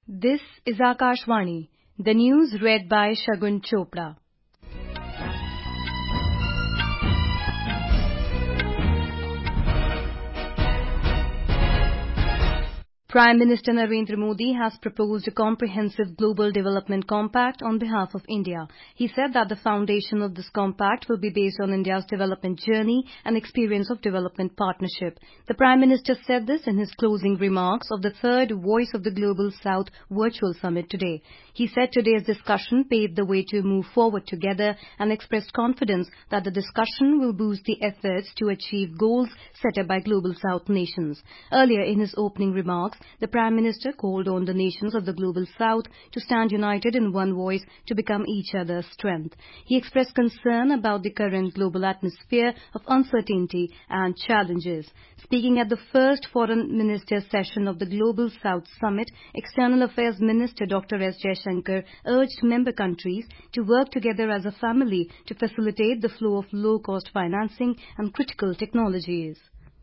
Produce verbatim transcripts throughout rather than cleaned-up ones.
This is Akashvani, the news read by Shagun Chopra. Prime Minister Narendra Modi has proposed a comprehensive global development compact on behalf of India. He said that the foundation of this compact will be based on India's development journey and experience of development partnership. The Prime Minister said this in his closing remarks of the third Voice of the Global South virtual summit today. He said today's discussion paved the way to move forward together and expressed confidence that the discussion will boost the efforts to achieve goals set up by Global South nations. Earlier in his opening remarks, the Prime Minister called on the nations of the Global South to stand united in one voice to become each other's strength. He expressed concern about the current global atmosphere of uncertainty and challenges. Speaking at the first Foreign Ministers session of the Global South Summit, External Affairs Minister Doctor S Jaishankar urged member countries to work together as a family to facilitate the flow of low-cost financing and critical technologies.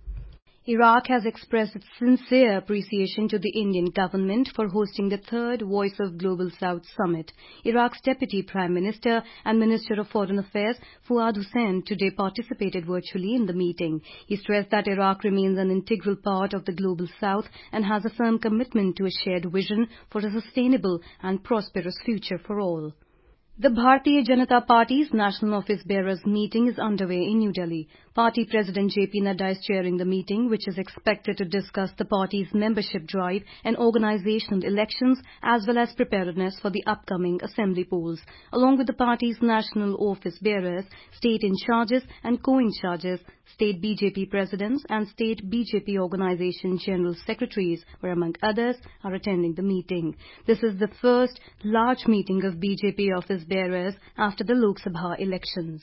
Iraq has expressed its sincere appreciation to the Indian government for hosting the third Voice of Global South Summit. Iraq's Deputy Prime Minister and Minister of Foreign Affairs Fuad Hussain today participated virtually in the meeting. He stressed that Iraq remains an integral part of the Global South and has a firm commitment to a shared vision for a sustainable and prosperous future for all. The Bharatiya Janata Party's National Office Bearers meeting is underway in New Delhi. Party President J P Nadda is chairing the meeting, which is expected to discuss the party's membership drive and organizational elections as well as preparedness for the upcoming assembly polls. Along with the party's National Office Bearers, state in-charges and co-in-charges, state B J P presidents and state B J P organization general secretaries, where among others, are attending the meeting. This is the first large meeting of B J P office bearers after the Lok Sabha elections.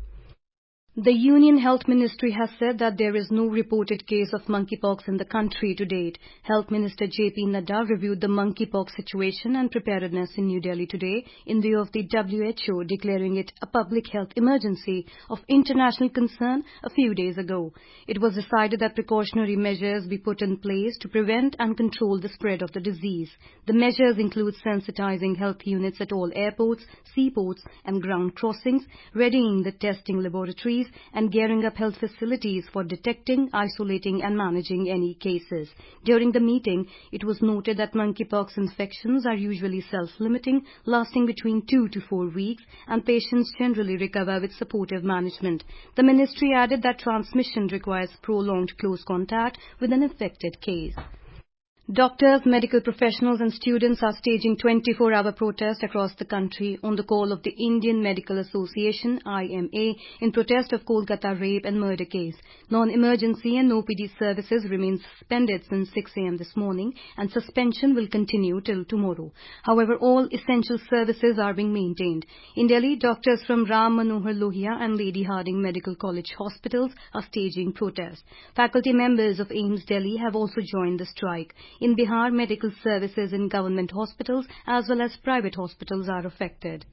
The Union Health Ministry has said that there is no reported case of monkeypox in the country to date. Health Minister J P Nadda reviewed the monkeypox situation and preparedness in New Delhi today in view of the W H O declaring it a public health emergency of international concern a few days ago. It was decided that precautionary measures be put in place to prevent and control the spread of the disease. The measures include sensitizing health units at all airports, seaports and ground crossings, readying the testing laboratories, and gearing up health facilities for detecting, isolating and managing any cases. During the meeting, it was noted that monkeypox infections are usually self-limiting, lasting between two to four weeks, and patients generally recover with supportive management. The ministry added that transmission requires prolonged close contact with an affected case. Doctors, medical professionals and students are staging twenty-four hour protest across the country on the call of the Indian Medical Association I M A in protest of Kolkata rape and murder case. Non-emergency and O P D services remain suspended since six a m this morning and suspension will continue till tomorrow. However, all essential services are being maintained. In Delhi, doctors from Ram Manohar Lohia and Lady Hardinge Medical College hospitals are staging protests. Faculty members of AIIMS Delhi have also joined the strike. In Bihar, medical services in government hospitals as well as private hospitals are affected.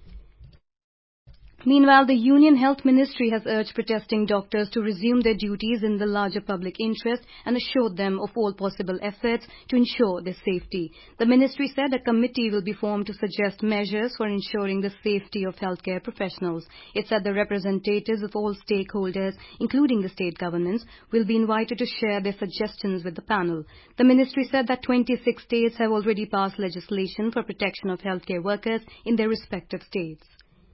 Meanwhile, the Union Health Ministry has urged protesting doctors to resume their duties in the larger public interest and assured them of all possible efforts to ensure their safety. The ministry said a committee will be formed to suggest measures for ensuring the safety of healthcare professionals. It said the representatives of all stakeholders, including the state governments, will be invited to share their suggestions with the panel. The ministry said that twenty-six states have already passed legislation for protection of healthcare workers in their respective states.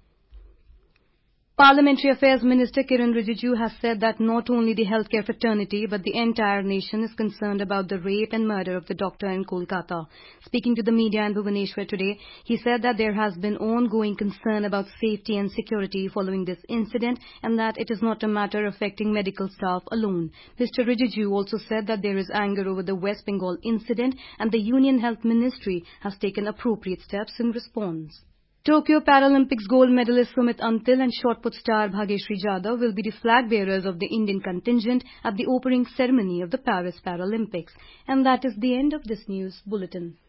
Parliamentary Affairs Minister Kiren Rijiju has said that not only the healthcare fraternity but the entire nation is concerned about the rape and murder of the doctor in Kolkata. Speaking to the media in Bhubaneswar today, he said that there has been ongoing concern about safety and security following this incident and that it is not a matter affecting medical staff alone. Mister Rijiju also said that there is anger over the West Bengal incident and the Union Health Ministry has taken appropriate steps in response. Tokyo Paralympics gold medalist Sumit Antil and shot-put star Bhageshri Jadhav will be the flag bearers of the Indian contingent at the opening ceremony of the Paris Paralympics. And that is the end of this news bulletin.